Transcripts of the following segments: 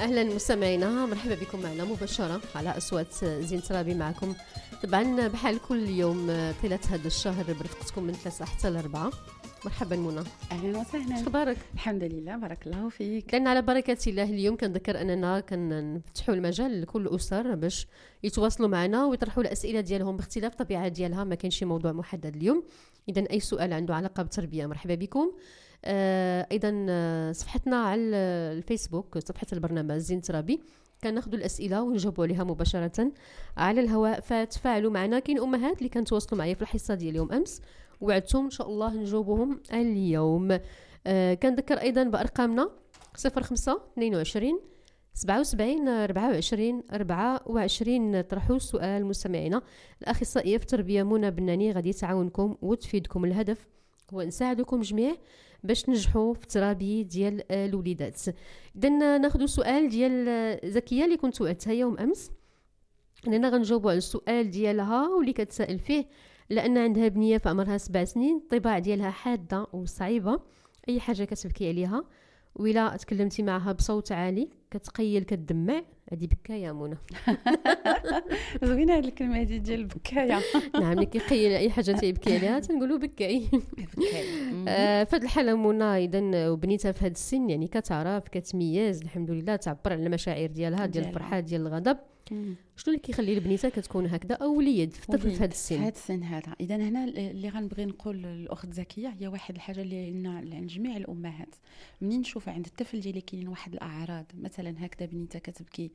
اهلا مستمعينا، مرحبا بكم معنا مباشره على اصوات زين ترابي. معكم طبعا بحال كل يوم طيله هذا الشهر برفقتكم من 3 حتى ل 4. مرحبا منى، اهلا وسهلا. اخبارك؟ الحمد لله، بارك الله فيك. لان على بركه الله اليوم كنذكر اننا كنفتحوا المجال لكل الاسر باش يتواصلوا معنا ويطرحوا الاسئله ديالهم باختلاف الطبيعه ديالها. ما كاين شي موضوع محدد اليوم، اذا اي سؤال عنده علاقه بالتربيه مرحبا بكم. ايضا صفحتنا على الفيسبوك، صفحه البرنامج زين ترابي، كناخذوا الاسئله ونجاوبوا عليها مباشره على الهواء، فتفاعلوا معنا. كاين امهات اللي كانتواصلوا معايا في الحصه ديال اليوم امس وعدتهم ان شاء الله نجاوبهم اليوم. كنذكر ايضا بارقامنا 05 22 77 24 24. طرحوا سؤال مستمعينا. الاخصائيه في التربيه منى بناني غادي تعاونكم وتفيدكم. الهدف هو نساعدكم جميع باش ننجحوا في التربيه ديال الوليدات. اذا ناخذ سؤال ديال زكيه اللي كنت وعدتها يوم امس اننا غنجاوبوا على السؤال ديالها واللي كتسائل فيه، لان عندها بنيه في عمرها 7 سنين، الطباع ديالها حاده وصعيبه، اي حاجه كتبكي عليها، ولا تكلمتي معها بصوت عالي كتقيل كتدمع. هذه بكايه منى. زوينه هذه الكلمه هذه ديال البكايه. نعم، ملي كيقيل اي حاجه تيبكي عليها تنقولوا بكاي. فهاد الحاله منى اذا وبنيتها في هذا السن يعني كتعرف كتميز الحمد لله، تعبر على المشاعر ديالها، ديال الفرحه ديال الغضب. شنو اللي كيخلي البنيته كتكون هكذا او وليد في طفل في هذا السن؟ في هذا السن هذا اذا هنا اللي غنبغي نقول للاخت زكيه هي واحد الحاجه اللي عند جميع الامهات. منين نشوف عند الطفل ديالي كاين واحد الاعراض، مثلا هكذا بنيته كتبكي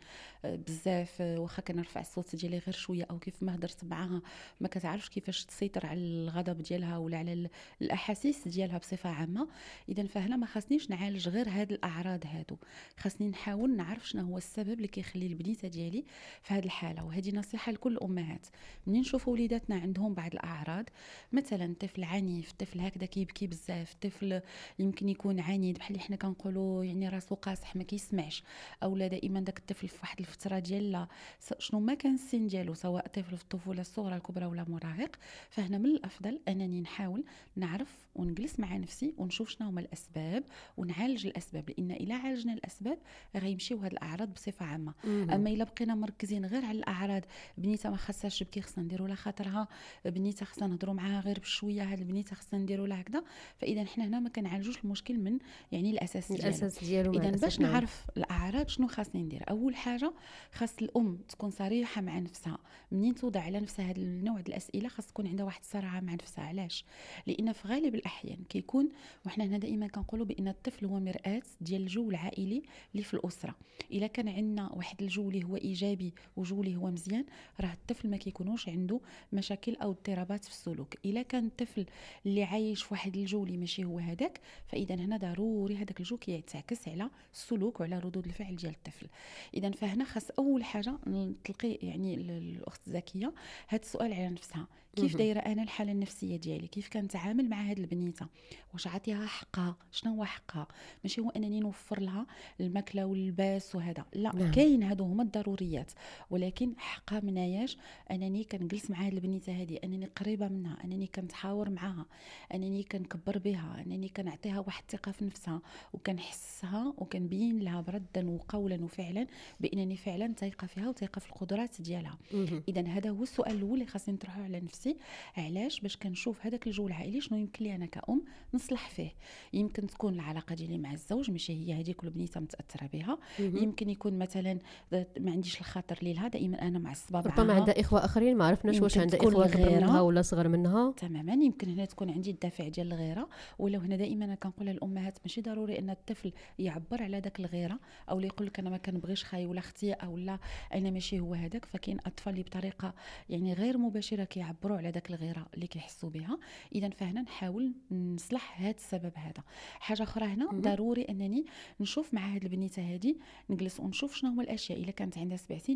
بزاف، واخا كنرفع الصوت ديالي غير شويه، او كيف ما هضرت معاها ما كتعرفش كيفاش تسيطر على الغضب ديالها ولا على الاحاسيس ديالها بصفه عامه، اذا فهنا ما خاصنيش نعالج غير هاد الاعراض هادو، خاصني نحاول نعرف شنو هو السبب اللي كيخلي البنيته ديالي في هذه الحاله. وهذه نصيحه لكل الامهات. منين نشوفوا وليداتنا عندهم بعض الاعراض، مثلا طفل عنيف، طفل هكذا كيبكي بزاف، طفل يمكن يكون عنيد بحال اللي حنا كنقولوا يعني راسو قاصح ما كيسمعش، او لا دائما داك الطفل في واحد الفتره ديال شنو ما كان السن ديالو، سواء طفل في الطفوله الصغرى الكبرى ولا مراهق، فهنا من الافضل انني نحاول نعرف ونجلس مع نفسي ونشوف شنو هما الاسباب ونعالج الاسباب، لان الا عالجنا الاسباب غيمشيو هاد الاعراض بصفه عامه. اما الا بقينا مركزين غير على الاعراض، بنيته ما خاصهاش تبكي خصنا نديروا لها خاطرها، بنيته خصنا نهضروا معاها غير بشويه، هاد البنيته خصنا نديروا لها هكذا، فاذا حنا هنا ما كنعالجوش المشكل من يعني الاساس ديالو. اذا باش نعرف الاعراض شنو خاصني ندير، اول حاجه خاص الام تكون صريحه مع نفسها. منين توضع على نفسها هذا النوع ديال الاسئله خاص تكون عندها واحد الصراحه مع نفسها. علاش؟ لان في غالب الاحيان كيكون، وحنا هنا دائما كنقولوا بان الطفل هو مرآة ديال الجو العائلي اللي في الاسره. الا كان عندنا واحد الجو اللي هو ايجابي وجو اللي هو مزيان، راه الطفل ما كيكونوش عنده مشاكل او اضطرابات في السلوك. الا كان الطفل اللي عايش في واحد الجو اللي ماشي هو هذاك، فاذا هنا ضروري هذاك الجو كيتعكس على السلوك وعلى ردود الفعل ديال الطفل. اذا فهنا خاص اول حاجه تلقي يعني الاخت زكيه هذا السؤال على نفسها، كيف دايره انا الحاله النفسيه ديالي، كيف كنتعامل مع هذه البنيته، واش عطيها حقها، شنو هو حقها. ماشي هو انني نوفر لها الماكله واللباس وهذا، لا كاين هادو هما الضروريات، ولكن حقها مناياش انني كنجلس مع هذه البنيته هذه، انني قريبه منها، انني كنتحاور معها، انني كنكبر بها، انني كنعطيها واحد الثقه في نفسها وكنحسها وكنبين لها بردا وقولا وفعلا بانني فعلا ثقه فيها وثقه في القدرات ديالها. اذا هذا هو السؤال الاول اللي خاصني نطرحه على نفسي. علاش؟ باش كنشوف هذاك الجو العائلي شنو يمكن لي انا كأم نصلح فيه. يمكن تكون العلاقه ديالي مع الزوج ماشي هي هذيك كل بنيته متاثره بها، يمكن يكون مثلا ما عنديش الخاطر ليها، دائما انا معصبه معها، ربما عندها اخوه اخرين ما عرفناش واش عندها اخوه كبر منها ولا صغر منها. تماما، يمكن هنا تكون عندي الدافع ديال الغيره. ولو هنا دائما انا كنقول للامهات ماشي ضروري ان الطفل يعبر على داك الغيره، او يقول لك انا ما كنبغيش خاي ولا اختي، او لا انا ماشي هو هذاك. فكاين اطفال اللي بطريقه يعني غير مباشره كيعبروا على داك الغيره اللي كيحسوا بها. اذا فهنا نحاول نصلح هذا السبب هذا. حاجه اخرى هنا ضروري انني نشوف مع هذه البنيته هذه، نجلس ونشوف شنو هما الاشياء. الا كانت عندها 7 سنين يعني البنيته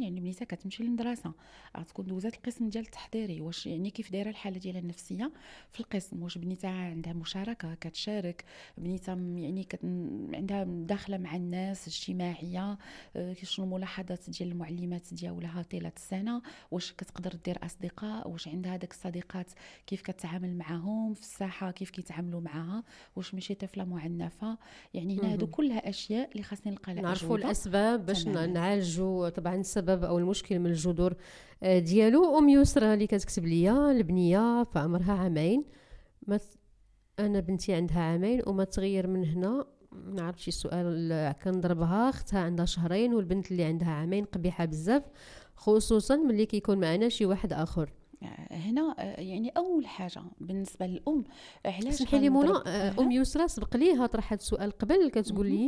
البنيته كتمشي للمدرسه، غتكون دوزات القسم ديال التحضيري، واش يعني كيف دايره الحاله ديالها النفسيه في القسم، واش بنيته عندها مشاركه كتشارك، بنيته يعني عندها داخله مع الناس اجتماعيه، شنو الملاحظات ديال المعلمات ديالها طيله السنه، واش كتقدر دير اصدقاء، واش عندها داك الصديقات كيف كتعامل معهم في الساحه، كيف كيتعاملوا معها، واش ماشي طفله معنفه. يعني هنا هادو كلها اشياء اللي خاصني نلقى لها نعرفوا اجوبه. الاسباب باش تماماً. نعالجوا طبعا السبب او المشكل من الجذور ديالو. ام يسرى اللي كتكتب ليا البنيه فعمرها عامين، ما انا بنتي عندها عامين وما تغير من هنا، ما عرفتش السؤال، كنضربها اختها عندها شهرين، والبنت اللي عندها عامين قبيحه بزاف خصوصا ملي كيكون معنا شي واحد اخر. هنا يعني اول حاجه بالنسبه للام، علاش سمحي لي منى، غنضرب؟ ام يسرى سبق ليها طرحت سؤال قبل كتقول لي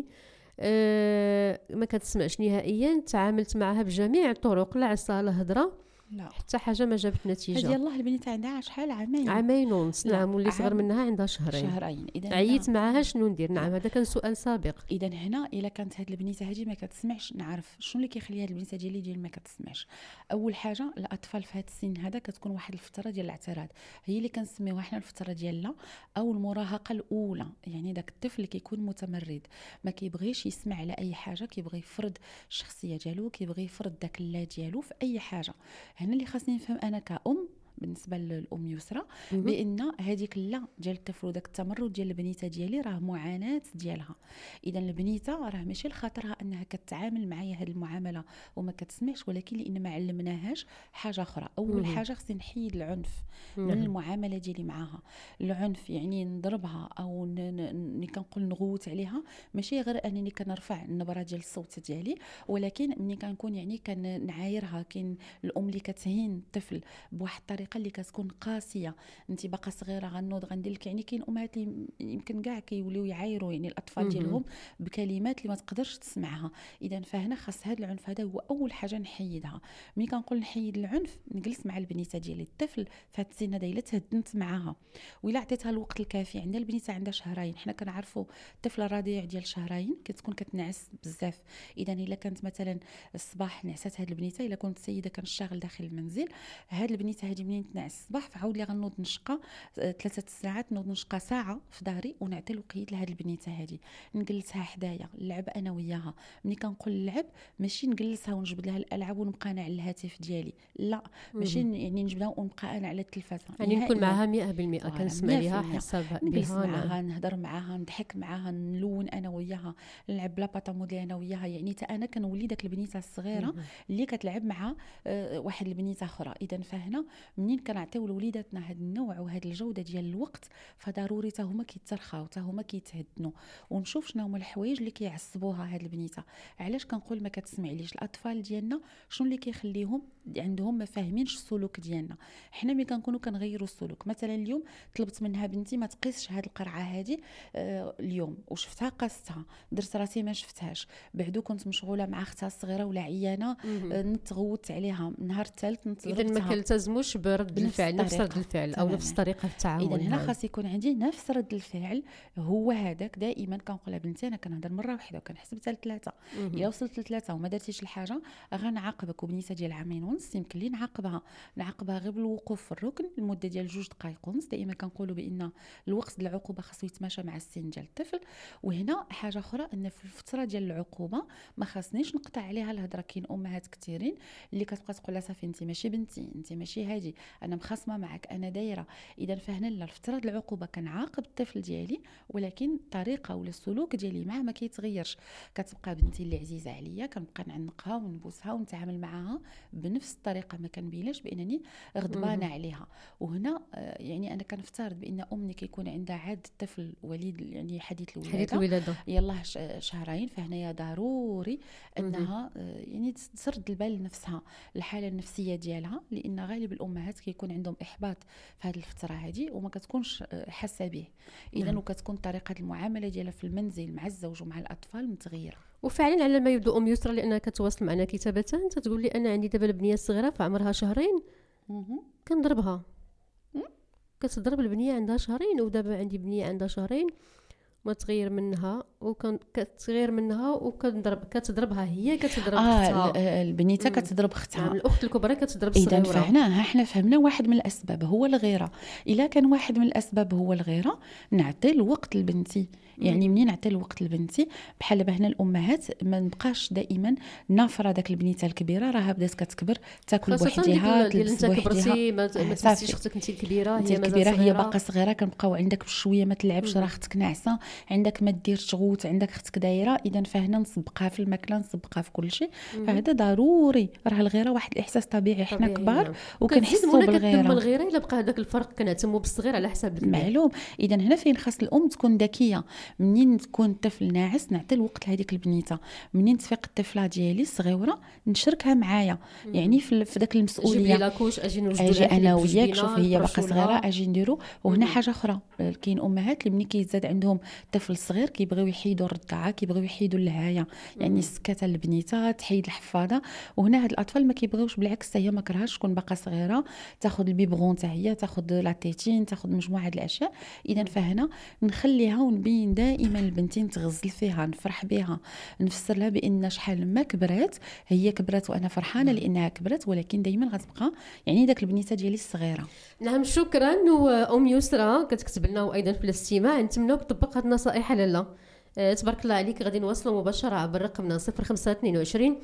ما كتسمعش نهائيا، تعاملت معها بجميع الطرق، لا عصا لا هضره، لا حتى حاجه ما جابت نتيجه. هذه الله البنيته عندها شحال؟ عامين. عامين ونص. لا، نعم، واللي صغر عام منها عندها شهرين. شهرين. اذا عييت معاها شنو ندير؟ نعم، لا. هذا كان سؤال سابق. اذا هنا الا كانت هاد البنيته هذه ما كتسمعش، نعرف شنو اللي كيخلي هاد البنيته ديالي ديال ما كتسمعش. اول حاجه الاطفال في هذا السن هذا كتكون واحد الفتره ديال الاعتراض، هي اللي كنسميوها حنا الفتره ديالنا او المراهقه الاولى. يعني داك الطفل اللي كيكون متمرد، ما كيبغيش يسمع على اي حاجه، كيبغي يفرض الشخصيه ديالو، كيبغي يفرض داك اللا ديالو في اي حاجه. هنا اللي خاصني نفهم انا كأم بالنسبه للام يسرى، بان هذيك لا ديال الطفل وداك التمرد ديال البنيته ديالي راه معاناه ديالها. اذا البنيته راه ماشي لخاطرها انها كتعامل معايا هذه المعامله وما كتسمعش، ولكن لان ما علمناهاش حاجه اخرى. اول حاجه خصني نحيد العنف من المعامله ديالي معاها. العنف يعني نضربها او كنقول نغوت عليها، ماشي غير انني كنرفع النبره ديال الصوت ديالي، ولكن ملي كنكون يعني كنعايرها. كاين الام اللي كتهين الطفل بواحد الطريقه اللي كتكون قاسيه، انت باقا صغيره غنوض غندير لك. يعني كاين امهات اللي يمكن كاع كيوليو يعايروا يعني الاطفال ديالهم بكلمات اللي ما تقدرش تسمعها. اذا فهنا خاص هذا العنف هذا هو اول حاجه نحيدها. ملي كنقول نحيد العنف، نجلس مع البنيته ديالي. الطفل في هذا السن هذا الا تهدنت معاها ولا عطيتها الوقت الكافي، عندها البنيته عندها شهرين، حنا كنعرفوا الطفل الرضيع ديال شهرين كتكون كتنعس بزاف. اذا الا كانت مثلا الصباح نعست هذه البنيته، الا كنت سيده كنشتغل داخل المنزل، هذه البنيته هذه منين تنعس الصباح فعاود لي غنوض نشقى 3 ساعات، نوض نشقى ساعه في داري ونعطي الوقيت لهذه البنيته هذه، نجلسها حدايا نلعب انا وياها. ملي كنقول اللعب ماشي نجلسها ونجبد لها الالعاب ونبقى انا على الهاتف ديالي، لا ماشي يعني نجبدها ونبقى انا على التلفازه. يعني نكون معها 100% كنسمع ليها حساب نجلس بها، معها نهضر معها نضحك معها نلون انا وياها، نلعب بلا باطامودي انا وياها. يعني حتى انا كنولي داك البنيته الصغيره اللي كتلعب مع واحد البنيته اخرى. اذا فهنا منين كنعطيو لوليداتنا هذا النوع وهذه الجوده ديال الوقت، فضروري حتى هما كيترخاو، حتى هما كيتهدنوا. ونشوف شنو هما الحوايج اللي كيعصبوها هذه البنيته. علاش كنقول ما كتسمع ليش؟ الاطفال ديالنا شنو اللي كيخليهم عندهم ما فاهمينش السلوك ديالنا. حنا ملي كنكونوا كنغيروا السلوك، مثلا اليوم طلبت منها بنتي ما تقيسش هذه القرعه هذه اليوم، وشفتها قاستها، درت راسي ما شفتهاش، بعدو كنت مشغوله مع اختها الصغيره ولا عيانه، نتغوت عليها. النهار الثالث اذا ما كنلتزموش برد الفعل، نفس رد الفعل او نفس طريقه التعامل. اذا هنا خاص يكون عندي نفس رد الفعل هو هذاك. دائما كنقولها بنتي انا كنهضر مره واحده وكنحسب حتى ل3، الا وصلت ل3 وما درتيش الحاجه غنعاقبك. وبنيته ديال عامين ونص يمكن لي نعاقبها غير بالوقوف في الركن لمده ديال 2 دقائق ونص. دائما كنقولوا بان الوقت ديال العقوبه خاصو يتماشى مع السن ديال الطفل. وهنا حاجه اخرى، ان في الفتره ديال العقوبه ما خاصنيش نقطع عليها الهضره. كاين امهات كثيرين اللي كتبقى تقول لها صافي انت ماشي بنتي، انت ماشي هادي، انا مخاصمه معك، انا دايره. اذا فهنا لا، الفتره ديال العقوبه كنعاقب الطفل ديالي، ولكن الطريقه ولا السلوك ديالي معاه ما كيتغيرش. كتبقى بنتي اللي عزيزه عليا كنبقى نعنقها ونبوسها ونتعامل معها بنفس الطريقه، ما كنبينش بانني غضبانه عليها. وهنا يعني انا كنفترض بان امي كيكون عندها عاد الطفل وليد يعني حديث الولاده يلاه شهرين، فهنايا ضروري انها يعني تسرد البال لنفسها الحاله النفسيه ديالها، لان غالب الامهات كيكون عندهم احباط في هذه الفتره هذه وما كتكونش حاسه به. اذا وكتكون طريقه المعامله ديالها في المنزل مع الزوج ومع الاطفال متغيره. وفعلا على ما يبدو ام يسرى، لانها كتواصل معنا كتابه، تقول لي انا عندي دابا البنيه الصغيره فعمرها شهرين كنضربها. كتضرب البنيه عندها شهرين، ودابا عندي بنيه عندها شهرين ما تغير منها، كتغير منها كتضربها هي كتضرب اختها. البنيته كتضرب اختها. نعم الاخت الكبرى كتضرب اذا الصغيره. حنا فهمنا واحد من الاسباب هو الغيره. الا كان واحد من الاسباب هو الغيره نعطي الوقت لبنتي. يعني منين نعطي الوقت لبنتي بحال دابا هنا الامهات ما نبقاش دائما نافره داك البنيته الكبيره راها بدات كتكبر تاكل بوحديها تلبس بوحديها ما تنسيش اختك انت الكبيره هي الكبيره هي باقا صغيره كنبقاو عندك بشويه ما تلعبش راه اختك ناعسه عندك ما دير تغوت عندك اختك دايره. اذا فهنا نسبقها في الماكله نسبقها في كل شيء. فهذا ضروري راه الغيره واحد الاحساس طبيعي حنا كبار وكنحسوا بالغيره. الغيره الا بقى هذاك الفرق كنهتموا بالصغير على حساب الكبير معلوم. اذا هنا فين خاص الام تكون ذكيه. منين تكون الطفل ناعس نعطي الوقت لهذيك البنيته. منين تفيق الطفله ديالي الصغيره نشركها معايا يعني في داك المسؤوليه. جيب لاكوش اجي نوجدوا اجي انا وياك شوف هي باقا صغيره اجي نديرو. وهنا حاجه اخرى كاين امهات اللي ملي كيزاد عندهم طفل صغير كيبغيو يحيدوا الرضاعه كيبغيو يحيدوا الهايه يعني السكاته البنيته تحيد الحفاضه. وهنا هاد الاطفال ما كيبغيوش بالعكس هي ما كرهاش تكون باقا صغيره تاخذ البيبغون حتى هي تاخذ لاتيتين تاخذ مجموعه الاشياء. اذا فهنا نخليها ونبين دائما البنتي نتغزل فيها نفرح بها نفسر لها بان شحال ما كبرت هي كبرت وانا فرحانه لانها كبرت ولكن دائما غتبقى يعني داك البنيته ديالي الصغيره. نعم شكرا. وام يسرى كتكتب لنا وايضا في الاستماع نتمناو تطبق هذه النصائح لاله. تبارك الله عليك. غادي نواصلوا مباشره عبر رقمنا 0522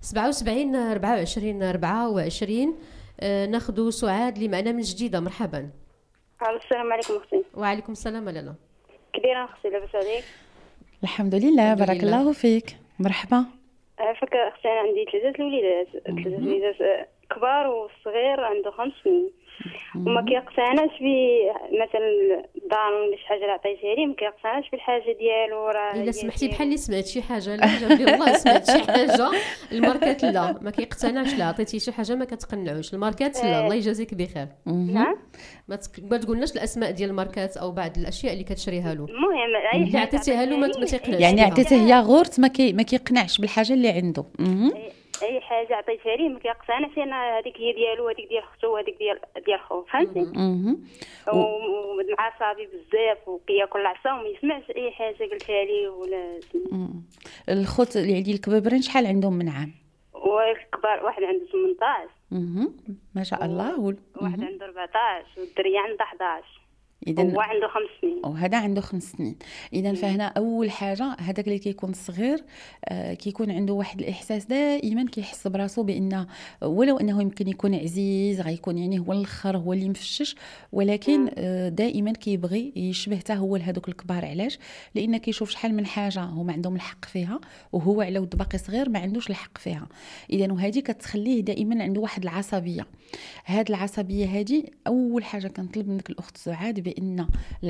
77 24 24. ناخذ سعاد اللي معنا من جديده. مرحبا. السلام عليكم اختي. وعليكم السلام لاله. كبيره اختي لاباس عليك؟ الحمد لله بارك الله فيك. مرحبا. عافاك اختي انا عندي ثلاثه الوليدات كبار والصغير عنده 5 سنين وما كيقتنعش مثلا الدار ولا شي حاجه اللي عطيتها ليه ما كيقتنعش بالحاجه ديالو. راه الا سمحتي بحال اللي سمعت شي حاجه لا جنبي والله سمعت شي حاجه الماركات لا ما كيقتنعش لا عطيتي شي حاجه ما كتقنعوش الماركات لا. الله يجازيك بخير. نعم ما تقولناش الاسماء ديال الماركات او بعض الاشياء اللي كتشريها له. المهم اي حاجه عطيتيها له ما تيقنعش يعني عطيتيه ياغورت ما كيقنعش بالحاجه اللي عنده. اي حاجه عطيتها ليه ما كيقتنعش. انا هذيك هي ديالو وهذيك ديال اختو وهذيك ديال خوه فهمتي. ومعصبي بزاف وكياكل العصا وما يسمعش اي حاجه قلتها ليه ولا. الخوت اللي عندي الكبابرين شحال عندهم من عام؟ والكبار واحد عنده 18 ما شاء الله. واحد عنده 14 والدريه عندها 11 إذن هو عنده 5 سنين وهذا عنده 5 سنين. إذا فهنا أول حاجة هذاك اللي كيكون صغير كيكون عنده واحد الإحساس دائما كيحس براسو بأن ولو أنه يمكن يكون عزيز غيكون يعني هو الآخر هو اللي مفشش ولكن دائما كيبغي يشبه حتى هو لهذوك الكبار. علاش؟ لأن كيشوف شحال من حاجة هما عندهم الحق فيها وهو على ود باقي صغير ما عندوش الحق فيها. إذا وهذه كتخليه دائما عنده واحد العصبية. هاد العصبية هذه أول حاجة كنطلب منك الأخت سعاد بان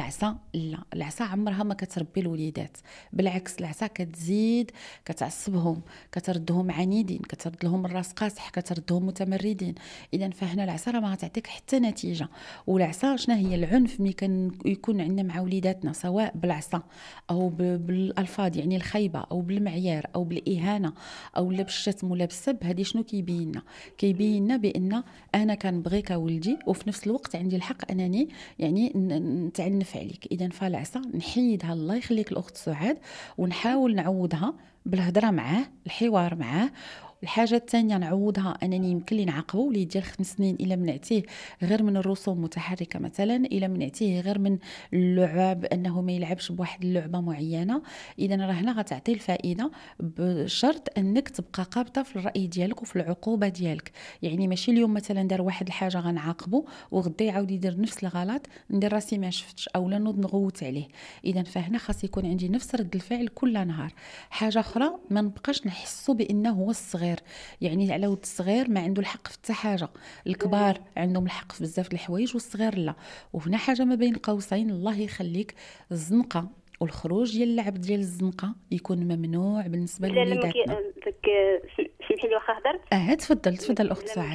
العصا عمرها ما كتربي الوليدات. بالعكس العصا كتزيد كتعصبهم كتردهم عنيدين كترد لهم الراس قاصح كتردهم متمردين. اذا فهنا العصا راه ما غتعطيك حتى نتيجه. والعصا شنو هي العنف ملي يكون عندنا مع وليداتنا سواء بالعصا او بالالفاظ يعني الخيبه او بالمعيار او بالاهانه او بالشتم ولا بالسب. هذه شنو كيبيننا بان انا كنبغيك ولدي وفي نفس الوقت عندي الحق انني يعني نتعنف عليك. اذا فالعصا نحيدها الله يخليك الاخت سعاد ونحاول نعوضها بالهضره معاه الحوار معاه. الحاجه الثانيه نعوضها انني يمكن لي نعاقبه وليد ديال 5 سنين الا منعتيه غير من الرسوم المتحركه مثلا الا منعتيه غير من اللعب انه ما يلعبش بواحد اللعبه معينه. اذا راه هنا غتعطي الفائده بشرط انك تبقى قابطه في الراي ديالك وفي العقوبه ديالك. يعني ماشي اليوم مثلا دار واحد الحاجه غنعاقبه وغدا يعاود يدير نفس الغلط ندير راسي ما شفتش او لا نوض نغوت عليه. اذا فهنا خاص يكون عندي نفس رد الفعل كل نهار. حاجه اخرى ما نبقاش نحسه بانه هو الصغير يعني على ود الصغير ما عنده الحق في حتى حاجه. الكبار عندهم الحق في بزاف الحوايج والصغير لا. وهنا حاجه ما بين قوسين الله يخليك الزنقه والخروج ديال اللعب ديال الزنقه يكون ممنوع بالنسبه للوليداتنا. سمحي لي واخا هضرت. تفضل الاخت سعاد.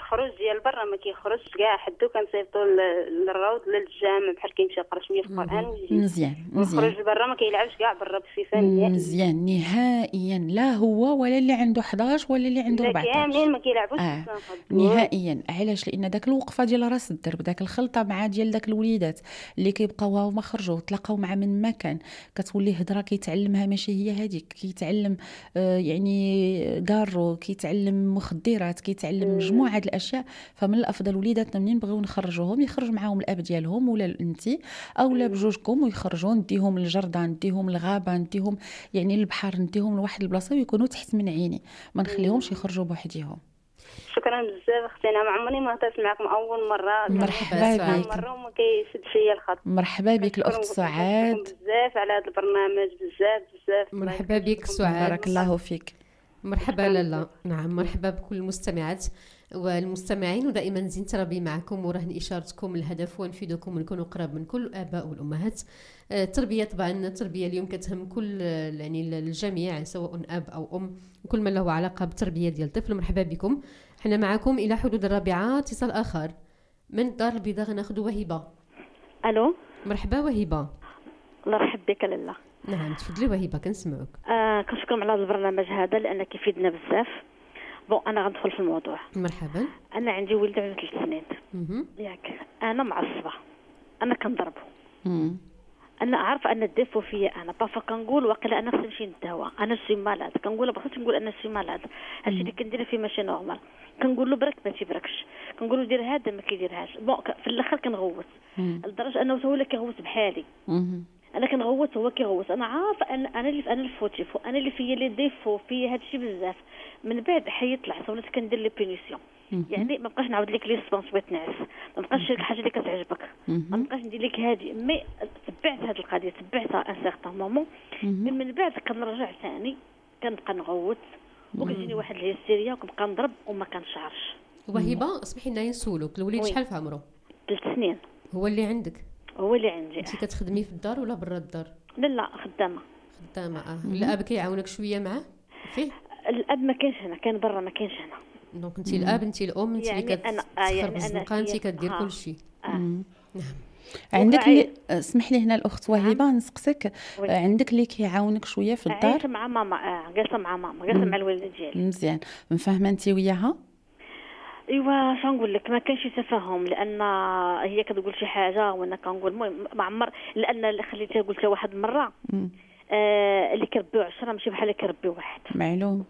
الخروج ديال برا ما كيخرجش كاع، حدو كنصيفطو للروض للجامع بحال كيمشي يقرا شويه في القران ويجي. مزيان الخروج برا ما كيلعبش كاع برا بصفه نهائيا. مزيان نهائيا، لا هو ولا اللي عنده 11 ولا اللي عنده 14 كاملين ما كيلعبوش نهائيا. علاش؟ لان داك الوقفه ديال راس الدرب، داك الخلطه مع ديال داك الوليدات اللي كيبقاو هما خرجوا تلاقاو مع من مكان، كتولي هضره كيتعلمها ماشي هي هذيك، كيتعلم يعني كارو، كيتعلم مخدرات، كيتعلم مجموعه الاشياء. فمن الافضل وليداتنا منين بغيو نخرجوهم يخرج معاهم الاب ديالهم ولا انت او لا بجوجكم، ويخرجوا نديهم للجردان، نديهم للغابه، نديهم يعني للبحر، نديهم لواحد البلاصه ويكونوا تحت من عيني، ما نخليهمش يخرجوا بوحديهم. شكرا بزاف اختي، انا ما عمرني ما هضرت معكم اول مره. مرحبا بك. مره وما كيسد فيا الخط. مرحبا بك الاخت سعاد، بزاف على هذا البرنامج، بزاف. مرحبا بك سعاد، بارك الله فيك. مرحبا لالا. نعم مرحبا بكل المستمعات والمستمعين، ودائما زين تربي معكم ورهن إشارتكم. الهدف هو نفيدكم ونكونوا قراب من كل الآباء والأمهات. التربية طبعا التربية اليوم كتهم كل يعني الجميع سواء أب أو أم، وكل من له علاقة بالتربية ديال الطفل. مرحبا بكم، حنا معكم إلى حدود 4. اتصال آخر من الدار البيضاء غناخذ وهبة. الو مرحبا وهبة. الله يرحب بك لاله. نعم تفضلي وهبة كنسمعوك. كنشكركم على هذا البرنامج هذا لان كيفيدنا بزاف. انا غندخل في الموضوع. مرحبا. انا عندي ولد عنده 3 سنين ياك، انا معصبه، انا كنضربه. انا عارفه ان الديفو فيا انا بافا كنقول واقيلا انا خصني نمشي نداوى، انا سي مالاد، كنقول بغيت نقول انا سي مالاد، هادشي اللي كندير فيه ماشي نورمال، كنقول له برك ما تيبركش، كنقول له دير هذا ما كيديرهاش. في الاخر كنغوت لدرجه انه هو اللي كيغوت بحالي. انا كنغوت هو كيغوت، انا عارفه ان انا اللي فوتيفو، انا اللي فيا لي ديفو فيا هادشي بزاف. من بعد حيت العصا ولات كندير لي بينيسيون، يعني ما بقاش نعاود لك لي سبونس بغيت نعس، ما بقاش الحاجه اللي كتعجبك، ما بقاش ندير لك هادي. مي تبعت هاد القضيه، تبعتها ان سيغتان مومون، من بعد كنرجع ثاني كنبقى نغوت وكتجيني واحد الهستيريا وكنبقى نضرب وما كنشعرش. وهبه اسمحي لنا نسولك، الوليد شحال في عمره؟ 3 سنين. هو اللي عندك؟ هو اللي عندي. انت كتخدمي في الدار ولا برا الدار؟ لا خدامه. الاب كيعاونك شويه معاه فيه؟ الاب ما كاينش هنا، كان برا ما كاينش هنا. دونك انت الاب انت الام انت اللي كتسخر بالزنقه، انت كدير كل شيء. نعم. عندك اللي اسمح لي هنا الاخت وهبه نسقسك، عندك اللي كيعاونك شويه في الدار؟ عايشه مع ماما، جالسه مع ماما، جالسه مع الوالده ديالي. مزيان، مفاهمه انت وياها؟ ايوا شنو نقول لك، ما كانش تفاهم، لان هي كتقول شي حاجه وانا كنقول المهم ما عمر، لان اللي خليتها قلتها واحد المره اللي كيربيو 10 ماشي بحال اللي كيربيو واحد. معلوم.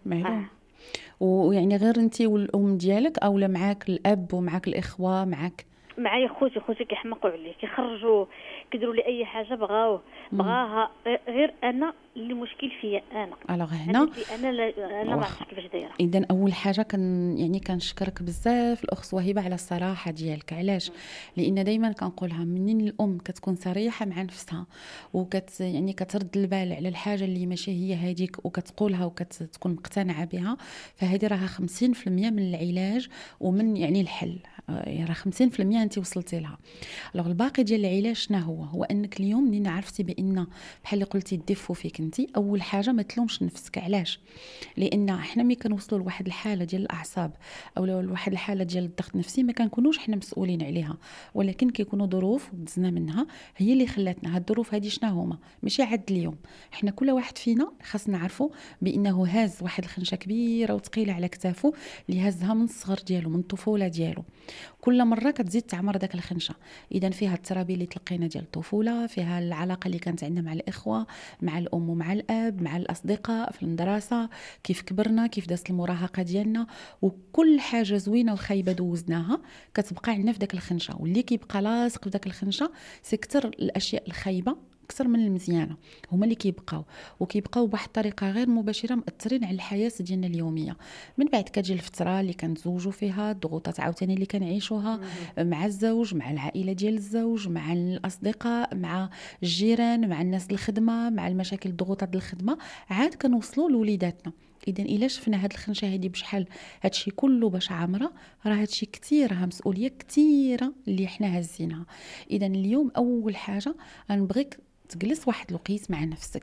ويعني غير انت والام ديالك اولا معاك الاب ومعاك الاخوه معاك؟ معايا خوتي كيحمقوا عليه، كيخرجوا كيديروا لي اي حاجه بغاها، غير انا اللي مشكل فيا انا. الوغ هنا انا ما عرفتش كيفاش دايره. اذا اول حاجه كنشكرك بزاف الاخت وهبه على الصراحه ديالك. علاش؟ لان دائما كنقولها، منين الام كتكون صريحه مع نفسها يعني كترد البال على الحاجه اللي ماشي هي هذيك وكتقولها وكتكون مقتنعه بها، فهذه راها 50% من العلاج ومن يعني الحل، راه 50% انت وصلتي لها. الوغ الباقي ديال العلاج شنو هو انك اليوم منين عرفتي بان بحال اللي قلتي الدفو فيك انت، اول حاجه ما تلومش نفسك. علاش؟ لان احنا ملي كنوصلوا لواحد الحاله ديال الاعصاب او لواحد الحاله ديال الضغط النفسي ما كنكونوش احنا مسؤولين عليها، ولكن كيكونوا ظروف دزنا منها هي اللي خلاتنا. هاد الظروف هذه شنو هما؟ ماشي عاد اليوم، احنا كل واحد فينا خاصنا نعرفوا بانه هاز واحد الخنشه كبيره وثقيله على كتافه اللي هازها من الصغر ديالو، من الطفوله ديالو. كل مره كتزيد تعمر داك الخنشه، اذا فيها الترابي اللي تلقينا ديال الطفوله، فيها العلاقه اللي كانت عندنا مع الاخوه، مع الام ومع الاب، مع الاصدقاء في المدرسه، كيف كبرنا، كيف دازت المراهقه ديالنا، وكل حاجه زوينه وخايبه دوزناها كتبقى عندنا في داك الخنشه. واللي كيبقى لاصق في داك الخنشه سكتر الاشياء الخايبه اكثر من المزيانه، هما اللي كيبقاو بواحد الطريقه غير مباشره مأثرين على الحياه ديالنا اليوميه. من بعد كتجي الفتره اللي كنتزوجوا فيها، الضغوطات عاوتاني اللي كنعيشوها مع الزوج، مع العائله ديال الزوج، مع الاصدقاء، مع الجيران، مع الناس الخدمه، مع المشاكل الضغوطات الخدمه، عاد كنوصلوا لوليداتنا. اذا الا شفنا هاد الخنشه هذه بشحال هادشي كله باش عامره، راه هادشي كثير، راه مسؤوليه كثيره اللي حنا هازينها. اذا اليوم اول حاجه غنبغيك تجلس واحد الوقيت مع نفسك،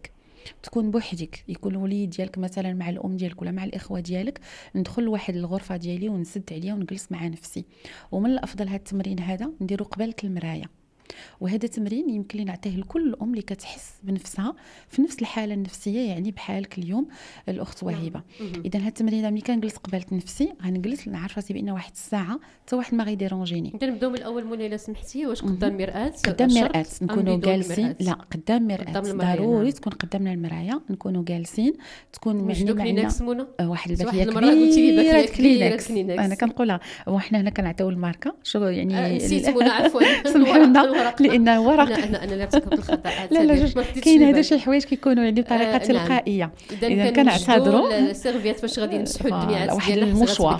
تكون بوحدك، يكون الوليد ديالك مثلا مع الام ديالك ولا مع الاخوه ديالك، ندخل لواحد الغرفه ديالي ونسد عليها ونجلس مع نفسي. ومن الافضل هذا التمرين هذا نديرو قبالة المرايه، وهذا تمرين يمكن لي نعطيه لكل ام اللي كتحس بنفسها في نفس الحاله النفسيه، يعني بحالك اليوم الاخت وهيبه. اذا هذا التمرين ملي كنجلس قبالة نفسي غنجلس نعرف راسي بان واحد الساعه حتى واحد ما غيديرونجيني. نبداو من الاول منى الا سمحتي. واش قدام مرآة؟ قدام مرآة نكونوا جالسين. لا قدام مرآة ضروري تكون قدامنا المرايه، نكونوا جالسين، تكون معني معنا واحد الباكيه كبيره كلينكس. انا كنقولها وحنا هنا كنعطيو الماركه شو يعني نسيت منى عفوا سمحنا لان الورق انا اللي ارتكبت الخطا. لا كاين هذا شي حوايج كيكونوا يعني بطريقه تلقائيه. اذا كنعتذروا السيرفيات فاش غادي نمسحوا الدميات واحد المشوار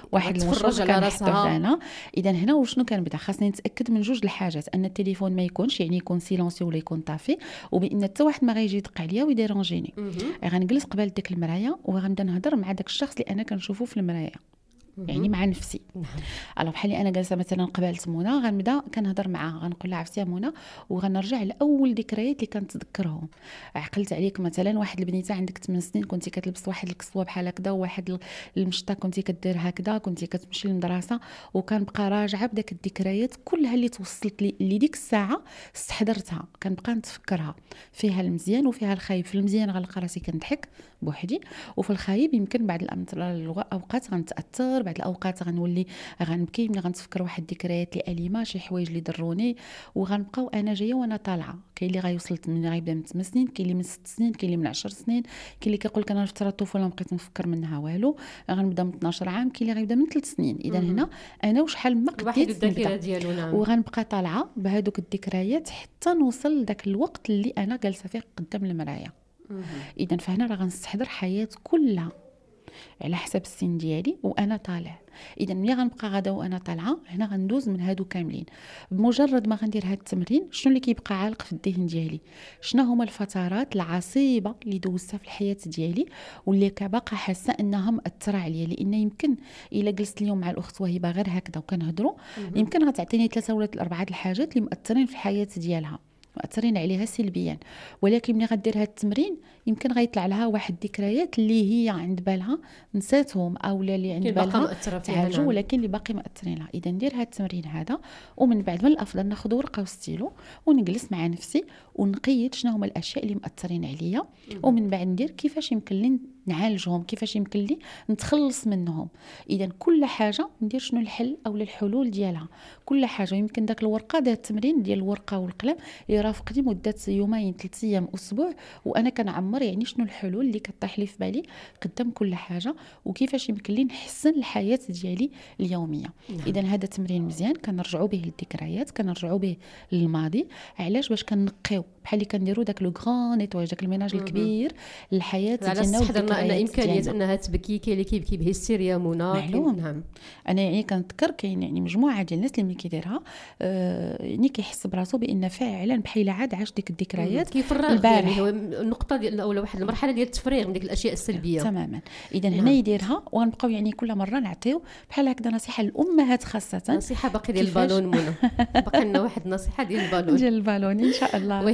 على راسها. اذا هنا وشنو كنبدا خاصني نتاكد من جوج الحاجات، ان التليفون ما يكونش يعني يكون سيلونسي ولا يكون طافي، وبان حتى واحد ما غيجي يدق عليا ويديرونجيني. غنجلس قبال ديك المرايه وغنبدا نهضر مع داك الشخص اللي انا كنشوفه في المرايه، يعني مع نفسي. انا بحالي انا جالسه مثلا قبالة منى غنبدا كنهضر معاها، غنقول لها عرفتي يا منى، وغنرجع لاول ذكريات اللي كنتذكرهم. عقلت عليك مثلا واحد البنيته عندك 8 سنين كنتي كتلبس واحد الكسوه بحال هكذا، وواحد المشطه كنتي كدير هكذا، كنتي كتمشي للمدرسه، وكنبقى راجعه بداك الذكريات كلها اللي توصلت لي اللي ديك الساعه استحضرتها، كنبقى نتفكرها فيها المزيان وفيها الخايب. في المزيان غنلقى راسي كنضحك بوحدي، وفي الخايب يمكن بعض الاوقات غنتاثر، بعض الاوقات غنولي غنبكي ملي غنتفكر واحد الذكريات اللي اليمه، شي حوايج اللي ضروني، وغنبقاو انا جايه وانا طالعه. كاين اللي غيوصلت من غيبدا من 8 سنين، كاين اللي من 6 سنين، كاين اللي من 10 سنين، كاين اللي كيقول لك انا في فتره الطفوله ما بقيت نفكر منها والو، غنبدا من 12 عام، كاين اللي غيبدا من 3 سنين. اذا هنا انا وشحال ما قديت الذاكره ديالو. نعم. وغنبقى طالعه بهذوك الذكريات حتى نوصل لذاك الوقت اللي انا جالسه فيه قدام المرايه. اذا فهنا راه غنستحضر حياه كلها على حسب السن ديالي وانا طالع. اذا ملي غنبقى غادا وانا طالعه هنا غندوز من هادو كاملين. بمجرد ما غندير هاد التمرين شنو اللي كيبقى عالق في الذهن ديالي؟ شنو هما الفترات العصيبه اللي دوزتها في الحياه ديالي واللي كباقا حاسه انها مأثره عليا؟ لان يمكن الا جلست اليوم مع الاخت وهبه غير هكذا وكنهضروا يمكن غتعطيني 3 ولا 4 الحاجات اللي مأثرين في الحياه ديالها، مأثرين عليها سلبيا. ولكن ملي غدير هاد التمرين يمكن غيطلع لها واحد الذكريات اللي هي عند بالها نساتهم، او اللي عند بالها تعالجوا ولكن اللي باقي مأثرين لها. اذا ندير هاد التمرين هذا، ومن بعد من الافضل ناخذ ورقه وستيلو ونجلس مع نفسي ونقيد شنو هما الاشياء اللي مأثرين عليا، ومن بعد ندير كيفاش يمكن لي نعالجهم، كيفاش يمكن لي نتخلص منهم. اذا كل حاجه ندير شنو الحل او الحلول ديالها، كل حاجه. يمكن داك الورقه داك التمرين ديال الورقه والقلم يرافقني مده يومين 3 ايام اسبوع، وانا كنعمر يعني شنو الحلول اللي كطيح لي في بالي قدام كل حاجه، وكيفاش يمكن لي نحسن الحياه ديالي اليوميه. اذا هذا تمرين مزيان كنرجعوا به للذكريات، كنرجعوا به للماضي. علاش؟ باش كنقيو بحال اللي كنديروا داك لو غران نيتواج، داك الميناج الكبير الحياه ديالنا. ان امكانيه انها تبكي. كاين اللي كيبكي بهستيريا منى. نعم. انا يعني كنذكر كاين يعني مجموعه ديال الناس اللي ملي كيديرها يعني كيحس براسو بان فعلا بحال عاد عاش ديك الذكريات كيفرغ. يعني هو النقطه ديال او واحد المرحله ديال التفريغ من ديك الاشياء السلبيه تماما. اذا هنا يديرها، وغنبقاو يعني كل مره نعطيو بحال هكذا نصيحه للامهات خاصه. نصيحه باقي ديال البالون منى، باقي لنا واحد النصيحه ديال البالون ديال البالون ان شاء الله.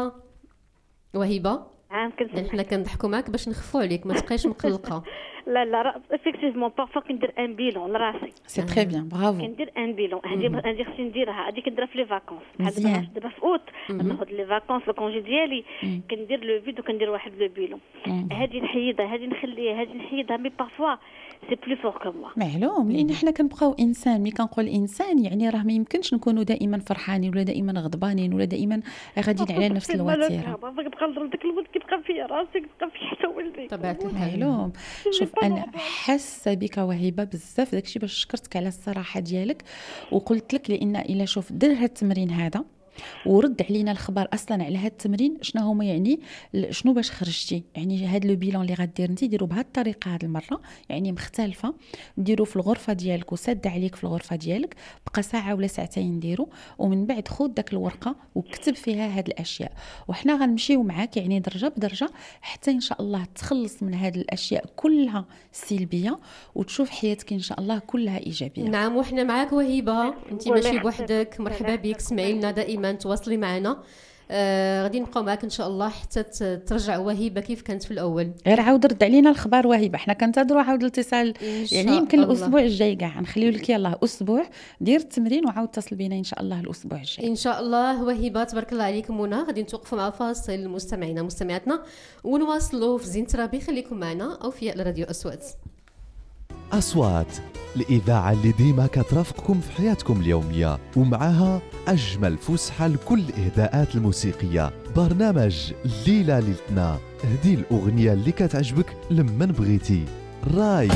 وهيبه حنا كنضحكوا معاك باش نخفوا عليك، ما تبقايش مقلقه. لا افيكتيفمون بارفو كندير ان بيلون لراسي. سي تري بيان، برافو. كندير ان بيلون هذه خصني نديرها، هذه كنديرها في لي فاكونس. بحال دابا في اوت ناخذ لي فاكونس الكونجي ديالي كندير لو فيديو، كندير واحد لو بيلون. هذه نحيدها، هذه نخليها، هذه نحيدها، مي بارفوا سي بلو فور كو موا. معلوم، لان حنا كنبقاو انسان. ملي كنقول انسان يعني راه ما يمكنش نكونوا دائما فرحانين ولا دائما غضبانين ولا دائما غاديين على نفس الوتيره. كنبقى نضرب داك الولد كيبقى في راسي، كيبقى في حتى ولدي. طبيعه الحال. معلوم. شوف انا حاسه بك وهبه بزاف، داكشي باش شكرتك على الصراحه ديالك، وقلت لك لان الا شوف دير هذا التمرين هذا ورد علينا الخبر اصلا على هذا التمرين شنو هما، يعني شنو باش خرجتي. يعني هذا لو بيلون اللي غدير انت ديروا بهذه الطريقه هذه المره، يعني مختلفه. ديروا في الغرفه ديالك وسد عليك في الغرفه ديالك، بقى ساعه ولا ساعتين ديروا، ومن بعد خذ داك الورقه وكتب فيها هذه الاشياء، وحنا غنمشيو معاك يعني درجه بدرجه حتى ان شاء الله تخلص من هذه الاشياء كلها السلبيه وتشوف حياتك ان شاء الله كلها ايجابيه. نعم، وحنا معاك وهبه، انت ماشي بوحدك. مرحبا بك، سمعي لنا دائما، تواصلي معنا. غادي نبقاو معاك ان شاء الله حتى ترجع وهبه كيف كانت في الاول. غير عاود رد علينا الخبر وهبه، حنا كنتظروا عاود الاتصال يعني يمكن الاسبوع الجاي كاع نخليو لك يلاه اسبوع دير التمرين وعاود اتصل بينا ان شاء الله الاسبوع الجاي ان شاء الله. وهبه تبارك الله عليك منى، غادي نتوقفوا مع فاصل مستمعينا مستمعاتنا ونواصلوا في زين ترابي. خليكم معنا اوفياء لراديو اصوات. أصوات، الإذاعة اللي ديما كترافقكم في حياتكم اليومية ومعها أجمل فسحة لكل الإهداءات الموسيقية. برنامج ليلة ليلتنا، هدي الأغنية اللي كتعجبك لمن بغيتي. راي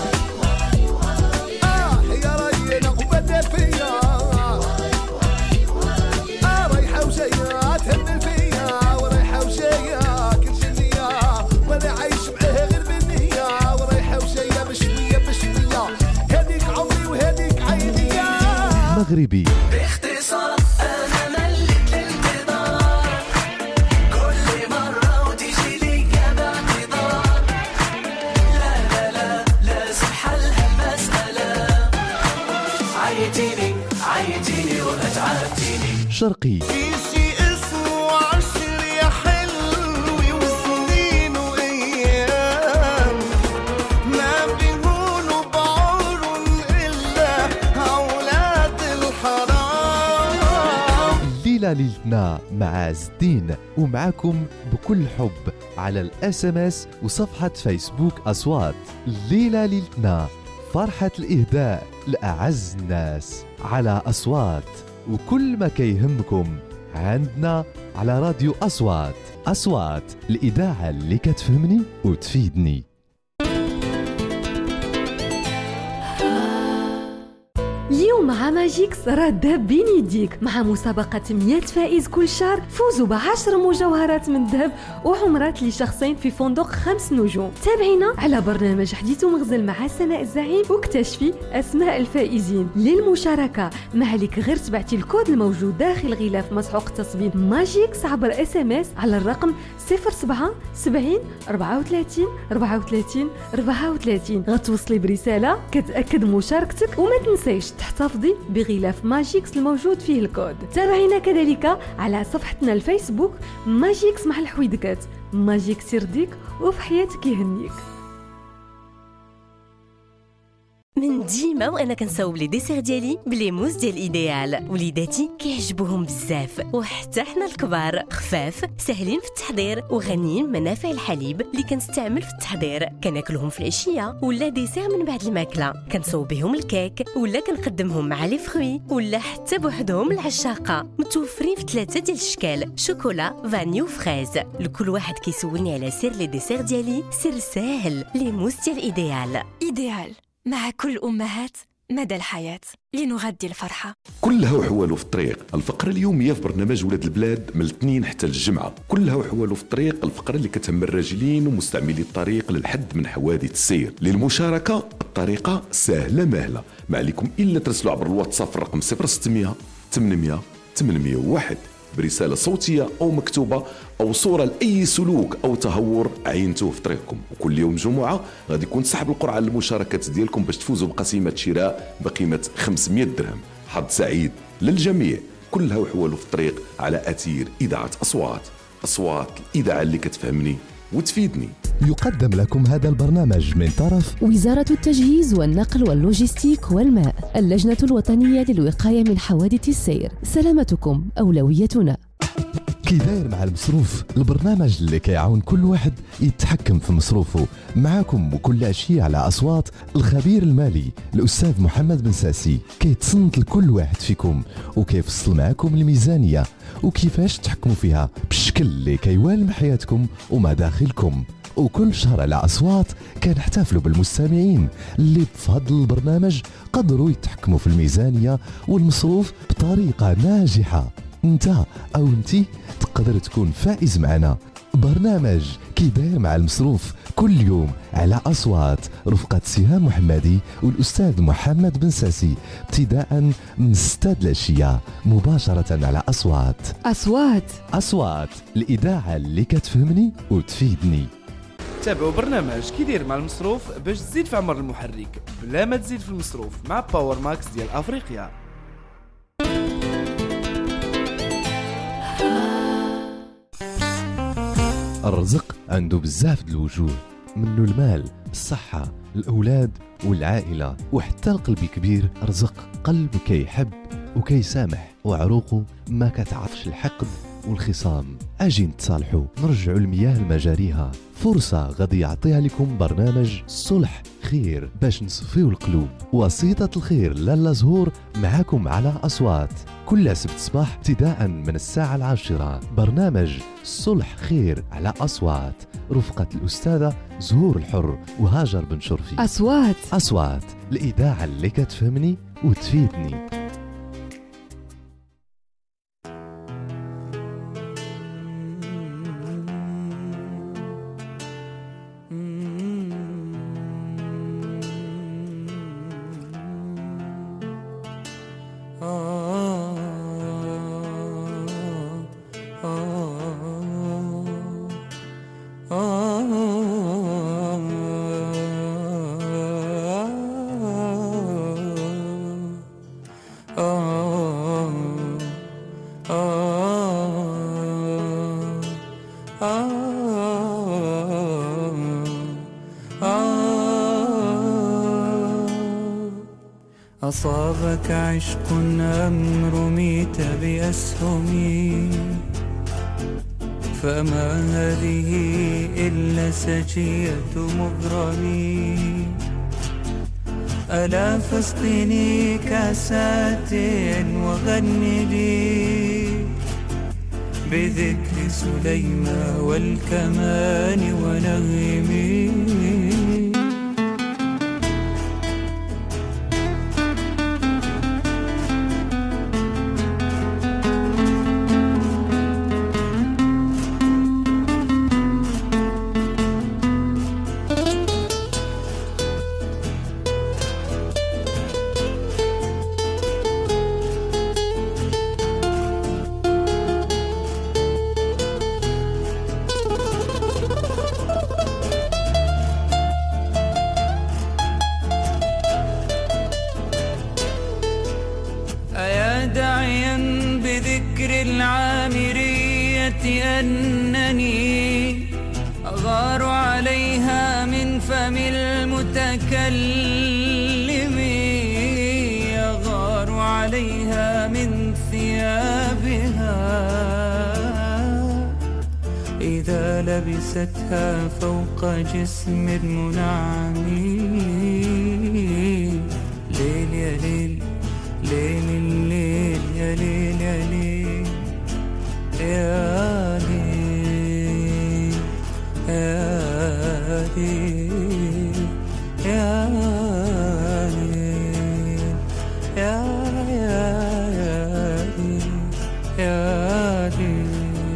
يا راينا وبدل فيا رايحة وجاية تهمل فيا ورايحة وجاية كل شنية وانا عايش معاها غير بالنية ورايحة وجاية بشوية بشوية هذيك عمري وهذيك عيني مغربي. باختصار انا مليت الانتظار كل مرة وتجي لي باعتذار لا لا لا لازم حلها المسألة عيتيني واتعبتيني. شرقي ليلتنا مع عز الدين ومعكم بكل حب على الاس ام اس وصفحة فيسبوك أصوات. ليلة ليلتنا، فرحة الإهداء لأعز الناس على أصوات، وكل ما كيهمكم عندنا على راديو أصوات. أصوات، الإذاعة اللي كتفهمني وتفيدني. اليوم مع ماجيكس راه الذهب بين يديك مع مسابقة 100 فائز كل شهر. فوزوا ب10 مجوهرات من الذهب وعمرات لشخصين في فندق 5 نجوم. تابعينا على برنامج حديث ومغزل مع سناء الزعيم واكتشفي أسماء الفائزين. للمشاركة ما عليك غير تبعتي الكود الموجود داخل غلاف مسحوق تصميم ماجيكس عبر اس ام اس على الرقم 07 70 34 34 34. غتوصلي برسالة كتأكد مشاركتك وما تنسيش تحتفظي بغلاف ماجيكس الموجود فيه الكود. تابعينا كذلك على صفحتنا الفيسبوك ماجيكس مع الحويدكات. ماجيكس يرضيك وفي حياتك يهنيك. من ديما وانا كنصاوب لي ديسير ديالي بلي موس ديال ايديال. وليداتي كيعجبوهم بزاف وحتى حنا الكبار. خفاف سهلين في التحضير وغنيين منافع الحليب اللي كنستعمل في التحضير. كناكلهم في العشيه ولا ديسير من بعد الماكله. كنصوب بهم الكيك ولا كنقدمهم مع لي فروي ولا حتى بوحدهم العشاقه. متوفرين في 3 ديال الاشكال: شوكولا، فانيو، فريز. لكل واحد كيسولني على سر لي ديسير ديالي، سر ساهل: لي موس ديال ايديال. ايديال مع كل أمهات مدى الحياة لنغذي الفرحة. كلها وحوالو في الطريق، الفقرة اليومية في برنامج ولاد البلاد من الاثنين حتى الجمعة. كلها وحوالو في الطريق، الفقرة اللي كتهم الراجلين ومستعملي الطريق للحد من حوادث السير. للمشاركة الطريقة سهلة مهلة، ما عليكم إلا ترسلوا عبر الواتساب الرقم 0600 800 801 برسالة صوتية أو مكتوبة أو صورة لأي سلوك أو تهور عينتوه في طريقكم. وكل يوم جمعة غادي يكون سحب القرعة للمشاركات ديالكم باش تفوزوا بقسيمة شراء بقيمة 500 درهم. حظ سعيد للجميع. كلها وحوالو في الطريق على أثير إذاعة أصوات. أصوات، الإذاعة اللي كتفهمني وتفيدني. يقدم لكم هذا البرنامج من طرف وزارة التجهيز والنقل واللوجستيك والماء، اللجنة الوطنية للوقاية من حوادث السير. سلامتكم أولويتنا. كي داير مع المصروف، البرنامج اللي كيعاون كل واحد يتحكم في مصروفه. معاكم وكل عشية على أصوات الخبير المالي الأستاذ محمد بن ساسي. كيتصنت لكل واحد فيكم وكيفصل معاكم الميزانية وكيفاش تحكموا فيها بالشكل اللي كيوالم حياتكم ومداخلكم. وكل شهر على أصوات كنحتفلوا بالمستمعين اللي بفضل البرنامج قدروا يتحكموا في الميزانية والمصروف بطريقة ناجحة. انت او انتي تقدر تكون فائز معنا. برنامج كي داير مع المصروف كل يوم على أصوات رفقة سهام محمدي والأستاذ محمد بن ساسي، ابتداء من 6 العشية مباشرة على أصوات الإذاعة اللي كتفهمني وتفيدني. تابعوا برنامج كي داير مع المصروف باش تزيد في عمر المحرك بلا ما تزيد في المصروف مع باور ماكس ديال أفريقيا. الرزق عنده بزاف د الوجوه، منه المال، الصحة، الأولاد والعائلة، وحتى القلب كبير رزق. قلب كيحب وكيسامح، وعروقه ما كتعرفش الحقد والخصام. اجي نتصالحوا، نرجعوا المياه لمجاريها. فرصة غادي يعطيها لكم برنامج صلح خير باش نصفيو القلوب. وسيطة الخير لالا زهور معاكم على أصوات كل سبت صباح ابتداء من الساعة 10. برنامج صلح خير على أصوات رفقة الأستاذة زهور الحر وهاجر بن شرفي. أصوات الإذاعة اللي كتفهمني وتفيدني. أصابك عشق أم رميت بأسهم، فما هذه إلا سجية مغرمي. ألا فاسقني كاسات وغني لي بذكر سليمان والكمان ونغمي. أنني أغار عليها من فم المتكلم، أغار عليها من ثيابها إذا لبستها فوق جسم المنعم. ليل يا ليل ليل الليل يا ليل يا ليل يا ليل يا ليل يا ليل يا ليل يا ليل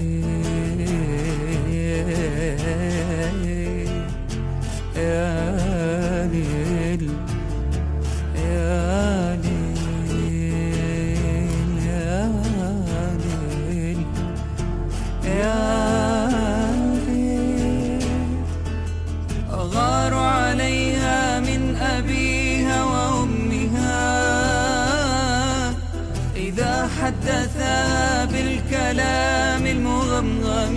يا ليل يا ليل. أغار عليها من أبيها وأمها إذا حدثا بالكلام المغمغم،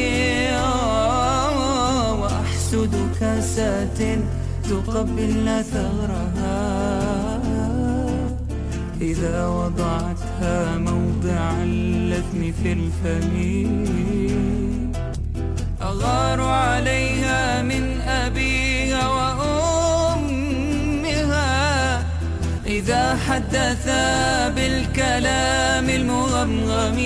وأحسد كاسات تقبلن ثغرها إذا وضعتها موضع اللثم في الفم. أغار عليها من أبيها وأمها إذا حدثا بالكلام المغمغم،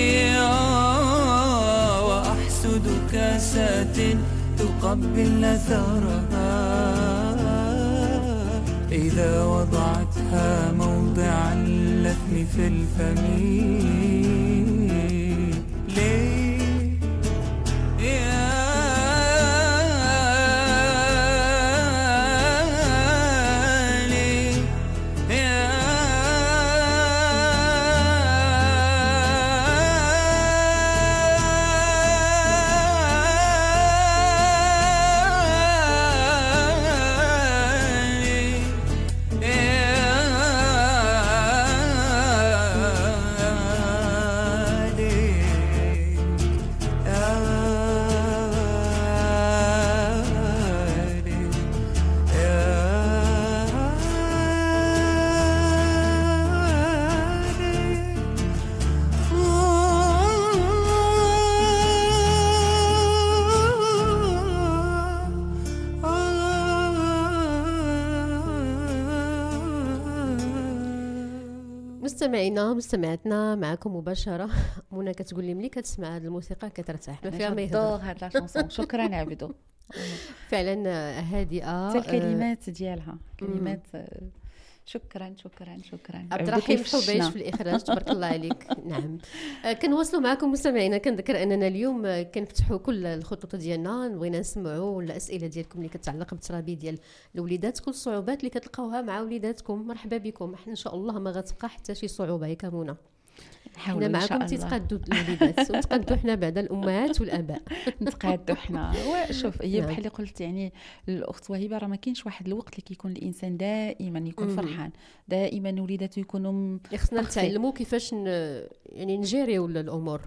وأحسد كاسات تقبلن ثغرها إذا وضعتها موضع اللثم في الفم. ليه يا ليه يا مستمعاتنا معكم مباشره. منى كتقول لي ملي كتسمع هذه الموسيقى كترتاح ما فيها ما يهضر. هاد لا شونسون. شكرا عبدو. فعلا هادئه. الكلمات ديالها كلمات. شكرا عبد الرحيم حبيش في الاخراج تبارك الله عليك. نعم كنواصلوا معكم مستمعينا. كنذكر اننا اليوم كنفتحوا كل الخطوط ديالنا، بغينا نسمعوا الاسئله ديالكم اللي كتعلق بالتربيه ديال الوليدات، كل الصعوبات اللي كتلقاوها مع وليداتكم. مرحبا بكم. احنا ان شاء الله ما غتبقى حتى شي صعوبه ياك منى. حنا معكم تتقادوا الوليدات ونتقادوا حنا بعد الامهات والاباء. نتقادوا حنا. شوف هي بحال اللي قلت يعني الاخت وهبه، راه ما كاينش واحد الوقت اللي كيكون الانسان دائما يكون فرحان، دائما وليداته يكونوا خصنا نتعلموا كيفاش يعني نجيريو الامور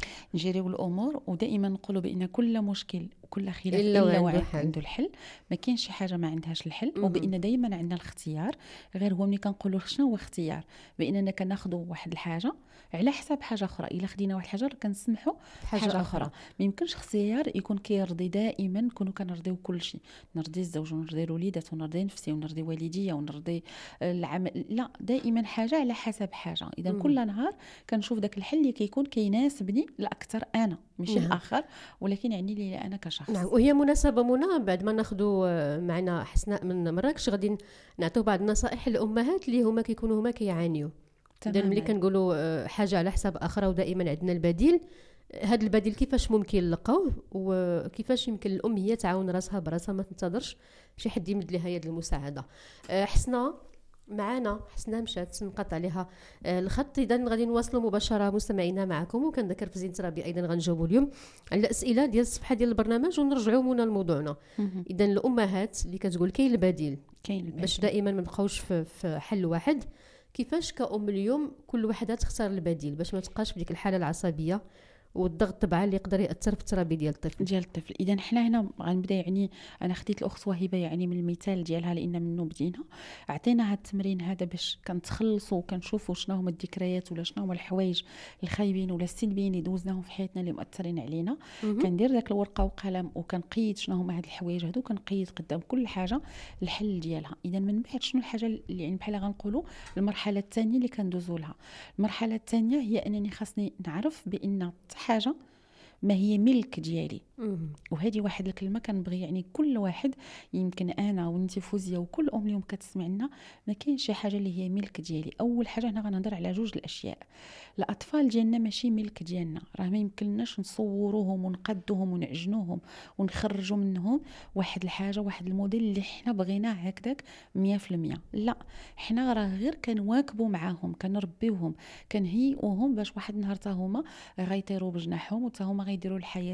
ودائما نقولوا بان كل مشكل وكل خلاف الا عنده الحل. ما كاينش شي حاجه ما عندهاش الحل. وبان دائما عندنا الاختيار. غير هو ملي كنقولوا شنو هو اختيار، باننا كناخذوا واحد الحاجه على حساب حاجه اخرى. الا خدينا واحد الحاجه كنسمحوا حاجه اخرى. ما يمكنش اختيار يكون كيرضي دائما. نكونوا كنرضيو كل شيء، نرضي الزوج ونرضي الوليدات ونرضي نفسي ونرضي والديا ونرضي العمل. لا، دائما حاجه على حسب حاجه. اذا كل نهار كنشوف داك الحل اللي كيكون كيناسبني الاكثر انا، ماشي الاخر، ولكن يعني لي انا كشخص. نعم. وهي مناسبه منى بعد ما ناخذوا معنا حسناء من مراكش غادي نعطيو بعض النصائح للامهات اللي هما كيكونوا هما كيعانيوا. اذا ملي كنقولوا حاجه على حساب اخرى ودائما عندنا البديل، هذا البديل كيفاش ممكن نلقاوه وكيفاش يمكن الام هي تعاون راسها براسها، ما تنتظرش شي حد يمد لها يد المساعده. حسناء معنا، حسناء مشات نقطع عليها الخط. اذا غادي نواصلوا مباشره مستمعينا معكم. وكنذكر في زين ترابي ايضا غنجاوبوا اليوم على الاسئله ديال الصفحه ديال البرنامج ونرجعوا منا لموضوعنا. اذا الامهات اللي كتقول كاين البديل باش دائما ما نبقاوش في حل واحد. كيفاش كأم اليوم كل وحده تختار البديل باش ما تبقاش بديك الحاله العصبيه والضغط تبعها اللي يقدر ياثر في التربيه ديال الطفل. اذا حنا هنا غنبدا. يعني انا خديت الاخت وهبه يعني من المثال ديالها لان منه بدينا. عطينا هذا التمرين هذا باش كنتخلصوا وكنشوفوا شنو هما الذكريات ولا شنو هما الحوايج الخايبين ولا السلبيين اللي دوزناهم في حياتنا اللي مؤثرين علينا. كندير داك الورقه وقلم وكنقيد شنو هما هاد الحوايج هادو، كنقيد قدام كل حاجه الحل ديالها. اذا من بعد شنو الحاجه اللي يعني بحال غنقولوا المرحله الثانيه اللي كندوزوا لها. المرحله الثانيه هي انني خاصني نعرف بان حاجه ما هي ملك ديالي. وهذه واحد الكلمه كنبغي يعني كل واحد، يمكن انا وانت فوزيه وكل ام اليوم كتسمعنا، ما كاينش شي حاجه اللي هي ملك ديالي. اول حاجه هنا غنهضر على جوج الاشياء. الاطفال ديالنا ماشي ملك ديالنا، راه ما يمكنناش نصوروهم ونقدوهم ونعجنوهم ونخرجوا منهم واحد الحاجه واحد الموديل اللي حنا بغيناه هكذاك 100%. لا، حنا راه غير كنواكبوا معاهم، كنربيوهم، كنهيئوهم باش واحد النهار حتى هما غيطيروا بجناحهم وحتى هما غيديروا الحياه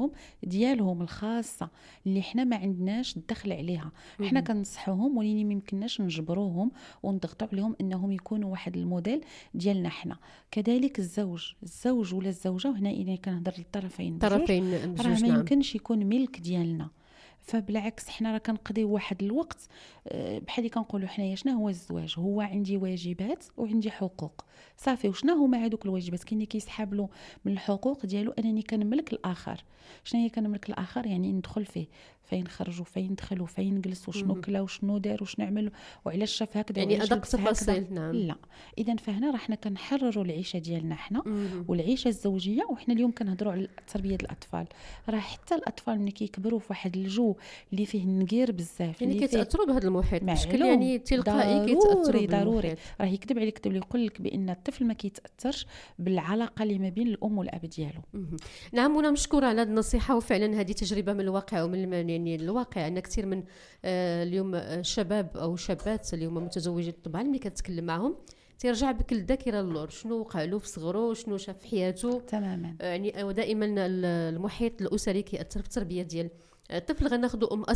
ديالهم الخاصه اللي حنا ما عندناش الدخل عليها. حنا كنصحوهم ولكن ما يمكنناش نجبروهم ونضغطوا عليهم انهم يكونوا واحد الموديل ديالنا حنا. كذلك الزوج ولا الزوجه، هنا اذا كنهضر للطرفين راه ما يمكنش يكون ملك ديالنا. فبالعكس حنا راه كنقضيو واحد الوقت بحال اللي كنقولوا حنايا شنو هو الزواج. هو عندي واجبات وعندي حقوق، صافي. وشنو هما هذوك الواجبات؟ كاين اللي كيسحاب له من الحقوق ديالو انني كنملك الاخر. شنو هي كنملك الاخر؟ يعني ندخل فيه، فين خرج وفين دخل وفين جلس وشنو كلا وشنو دار وشنو عمل وعلاش شاف هكذا، يعني ادق تفاصيل. نعم. لا، اذا فهنا راه حنا كنحرروا العيشه ديالنا حنا والعيشه الزوجيه. وحنا اليوم كنهضروا على تربيه الاطفال. راه حتى الاطفال ملي كيكبروا في واحد الجو اللي فيه النقير بزاف، يعني كيتاثروا بهذا المحيط بشكل يعني تلقائي كيتاثروا ضروري. راه يكذب عليك اللي يقول لك بان الطفل ما كيتاثرش بالعلاقه اللي ما بين الام والاب ديالو. نعم. وانا مشكوره على هذه النصيحه. وفعلا هذه تجربه من الواقع ومن يعني الواقع ان كثير من اليوم الشباب او شابات اليوم متزوجين طبعا ملي كتكلم معهم تيرجع بك الذاكره للور، شنو وقع له في صغره، شنو شاف في حياته تماما. يعني ودائما المحيط الاسري كيأثر في التربيه ديال الطفل. غناخذوا ام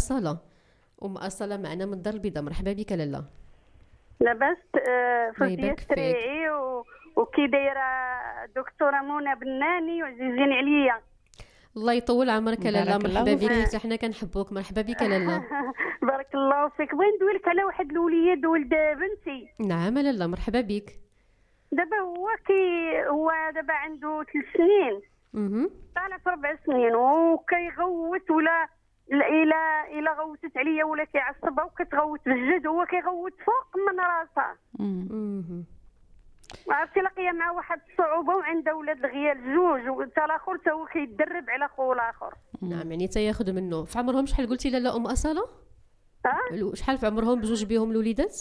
اصاله معنا من الدار البيضاء. مرحبا بك لاله. لاباس فوزيه السريعي وكي دايره دكتوره منى بناني وعزيزين عليا. الله يطول عمرك لاله. مرحبا بك، حتى حنا كنحبوك. مرحبا بك لاله. بارك الله فيك. بغيت ندوي على واحد الوليد ولد بنتي. نعم لاله، مرحبا بك. دابا هو دابا عنده 3 سنين، طالع في 4 سنين وكيغوت ولا الا غوتت عليا ولا كيعصبها وكتغوت بالجد، هو كيغوت فوق من راسها. عرفتي لاقيه مع واحد الصعوبه وعنده ولاد الغيال جوج وتا الاخر تا هو كيدرب على خوه الاخر. نعم يعني تياخذ منه. في عمرهم شحال قلتي لا ام اصاله؟ شحال في عمرهم بجوج بيهم الوليدات؟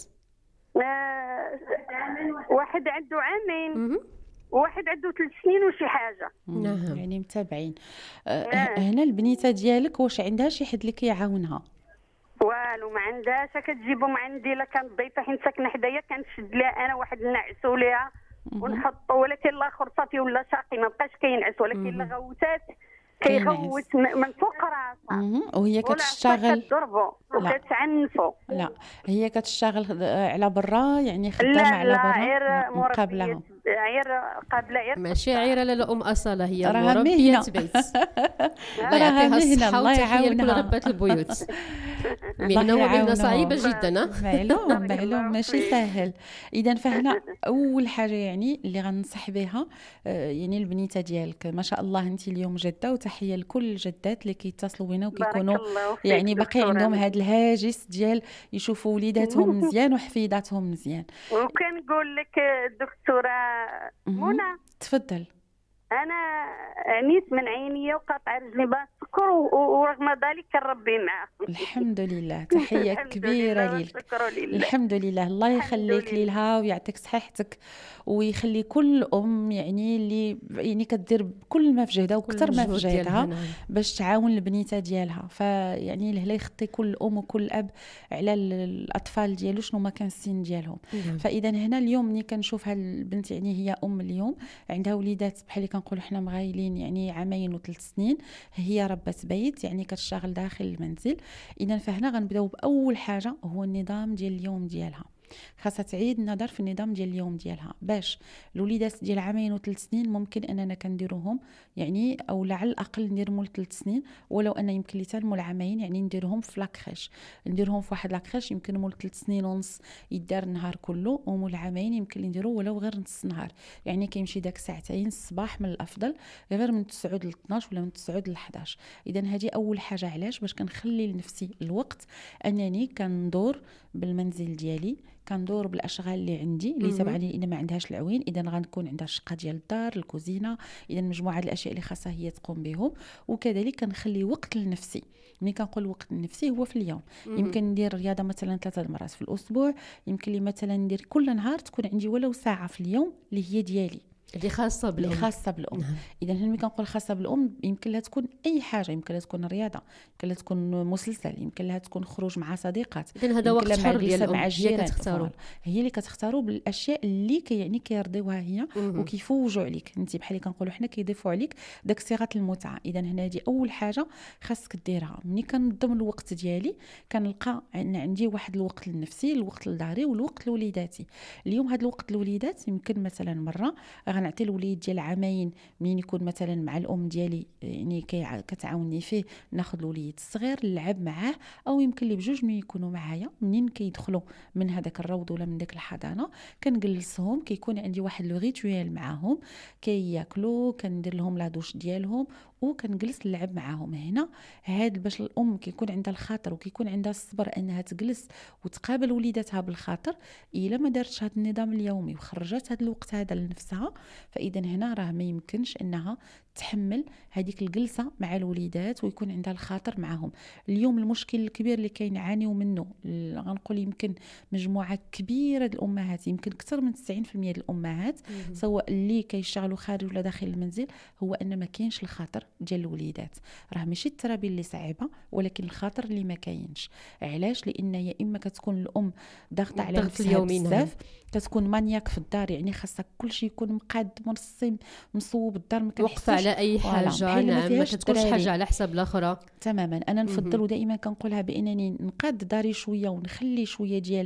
واحد عنده عامين وواحد عنده 3 سنين وشي حاجه. نعم يعني متابعين. هنا البنيته ديالك واش عندها شي حد اللي كيعاونها؟ والو ما عندهاش. كتجيبهم عندي الا كانت ضيفه حيت ساكنه حدايا كنشد لها انا واحد نعسو ليها ونحطو، ولكن الاخر صافي ولا شاقي ما بقاش كينعس، ولكن الا غوتات كيغوت من فوق راسها وهي كتشتغل كتضربو وكتعنفو. لا هي كتشتغل على برا يعني خدامه على برا؟ غير مربيه غير قابله غير ماشي عيره لا ام اصاله، هي راها مربيه بيت. الله يعطيها الصحه الله يعاونها كل ربات البيوت. مهنه ومهنه صعيبه جدا. معلوم ماشي سهل. اذا فهنا اول حاجه يعني اللي غنصح بها يعني البنيته ديالك ما شاء الله انت اليوم جده، وتحيه لكل الجدات اللي كيتصلوا بينا وكيكونوا يعني باقي عندهم هذا الهاجس ديال يشوفوا وليداتهم مزيان وحفيداتهم مزيان. وكنقول لك دكتوره منى تفضل. انا عميت من عينيا وقاطع رجلي بالسكر ورغم ذلك كنربي معاه. الحمد لله، تحيه كبيره ليك. الحمد لله، الله يخليك ليها ويعطيك صحتك ويخلي كل ام يعني اللي يعني كدير كل ما في جهدها وكثر ما في جهدها باش تعاون البنيته ديالها. فيعني لهلا يخطي كل ام وكل اب على الاطفال ديالو شنو ما كان السن ديالهم. فاذا هنا اليوم ملي كنشوف هالبنت يعني هي ام اليوم عندها وليدات بحال اللي كنقولوا حنا مغايلين يعني عامين و3 سنين، هي ربة بيت يعني كتشتغل داخل المنزل. اذا فهنا غنبداو باول حاجه هو النظام ديال اليوم ديالها. خاصها تعيد النظر في النظام ديال اليوم ديالها باش الوليدات ديال عامين و3 سنين ممكن اننا كنديروهم يعني او على الاقل ندير مول 3 سنين، ولو ان يمكن لي حتى مول عامين يعني نديرهم في لاكريش، نديرهم في واحد لاكريش يمكن مول 3 سنين ونص يدار النهار كله، ومول عامين يمكن لي نديرو ولو غير نص نهار يعني كيمشي داك ساعتين الصباح من الافضل غير من 9 ل 12 ولا من 9 ل 11. اذا هذه اول حاجه. علاش؟ باش كنخلي لنفسي الوقت انني كندور بالمنزل ديالي، كندور بالاشغال اللي عندي اللي تبعني اذا ما عندهاش العوين، اذا غنكون عندها الشقه ديال الدار الكوزينه، اذا مجموعه الاشياء اللي خاصها هي تقوم بهم. وكذلك كنخلي وقت لنفسي. ملي كنقول وقت لنفسي هو في اليوم يمكن ندير رياضه مثلا 3 مرات في الاسبوع، يمكن لي مثلا ندير كل نهار تكون عندي ولو ساعه في اليوم اللي هي ديالي اللي خاصه بالام. نعم. اذا ملي كنقول خاصه بالام يمكن لها تكون اي حاجه، يمكن لها تكون رياضه، يمكن لها تكون مسلسل، يمكن لها تكون خروج مع صديقات. اذا هذا وقت حر ديال الام، هي كتختاروا، هي اللي كتختاروا بالاشياء اللي يعني كيرضيوها هي وكيفوجوا عليك انت بحال اللي كنقولوا حنا كيضيفوا عليك داك صيغه المتعه. اذا هنا هذه اول حاجه خاصك ديرها. ملي كنظم الوقت ديالي كنلقى ان عندي واحد الوقت لنفسي، الوقت لداري والوقت لوليداتي. اليوم هذا الوقت لوليدات يمكن مثلا مره غنعطي الوليد ديال عامين منين يكون مثلا مع الام ديالي يعني كتعاونني فيه، ناخذ الوليد الصغير نلعب معاه، او يمكن لي بجوج ملي يكونوا معايا منين كيدخلوا من هذاك الروض ولا من داك الحضانه كنجلسهم، كيكون عندي واحد لو ريتويال معاهم، كياكلوا كندير لهم لا دوش ديالهم وكنجلس نلعب معاهم. هنا هاد باش الام كيكون عندها الخاطر وكيكون عندها الصبر انها تجلس وتقابل وليداتها بالخاطر. الا ما دارتش هذا النظام اليومي وخرجت هذا الوقت هذا لنفسها، فاذا هنا راه ما يمكنش انها تحمل هذيك الجلسه مع الوليدات ويكون عندها الخاطر معهم. اليوم المشكل الكبير اللي كينعانيو منه غنقول يمكن مجموعه كبيره الامهات، يمكن اكثر من 90% ديال الامهات سواء اللي كيشتغلوا خارج ولا داخل المنزل، هو ان ما كاينش الخاطر ديال الوليدات. راه ماشي التربيه اللي صعيبه ولكن الخاطر اللي ما كاينش. علاش؟ لان يا اما كتكون الام ضاغطه على نفسها بزاف، كتكون مانياك في الدار يعني خاصك كل شيء يكون مقاد مرسم مصوب، الدار ما كنحسش على اي حاجه. نعم ما كتكونش حاجه على حساب الاخرى تماما. انا نفضل دائما كنقولها بانني نقاد داري شويه ونخلي شويه ديال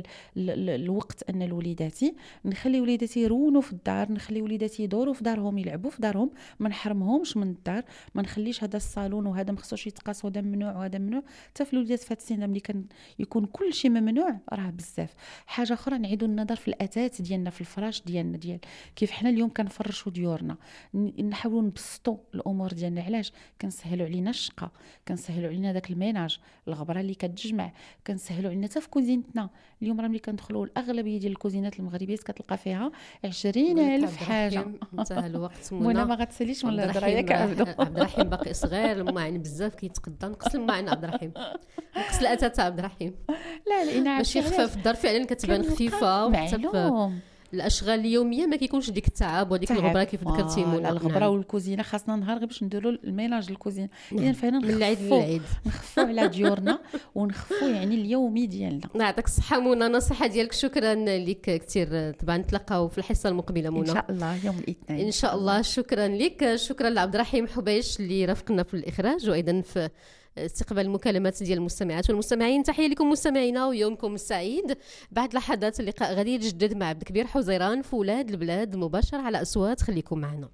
الوقت ان لوليداتي، نخلي وليداتي يرونوا في الدار، نخلي وليداتي يدوروا في دارهم يلعبوا في دارهم، ما نحرمهمش من الدار، ما نخليش هذا الصالون وهذا ما خصوش يتقاس وهذا ممنوع وهذا ممنوع. حتى في الوليدات في هذا السن ملي كان يكون كل شيء ممنوع راه بزاف. حاجه اخرى نعيدوا النظر في الاثاث ديالنا، في الفراش ديالنا، ديال كيف حنا اليوم كنفرشوا ديورنا، نحاولوا نبسطوا نبسطوا الامور ديالنا. علاش؟ كنسهلوا علينا الشقه، كنسهلوا علينا داك الميناج، الغبره اللي كتجمع، كنسهلوا علينا حتى في كوزينتنا. اليوم راه ملي كندخلوا الاغلبيه ديال الكوزينات المغربيات كتلقى فيها 20,000 حاجه. انتهى الوقت. وانا ما غتساليش من الهضره ياك عبد الرحيم باقي صغير، الماعن بزاف كيتقدى. نقص الماعن عبد الرحيم، نقص الاتات عبد الرحيم. لا الانعاش ماشي خفاف في الدار فعلا كتبان خفيفه، وحتى في الاشغال اليوميه ما كيكونش ديك التعب وديك الغبره كيف ذكرتي منى. الغبره والكوزينه خاصنا نهار غير باش نديروا الميناج الكوزينه. اذا فعلا من العيد للعيد نخفوا على ديورنا ونخفوا يعني اليومي ديالنا. يعطيك الصحه منى، النصيحه ديالك شكرا لك كثير. طبعا نتلاقاو في الحصه المقبله منى ان شاء الله يوم الاثنين ان شاء الله. شكرا لك، شكرا لعبد الرحيم حبيش اللي رافقنا في الاخراج وايضا في استقبال المكالمات ديال المستمعات والمستمعين. تحيه لكم مستمعينا ويومكم سعيد. بعد لحظات اللقاء غادي يتجدد مع عبد الكبير حزيران في ولاد البلاد مباشر على أصوات. خليكم معنا.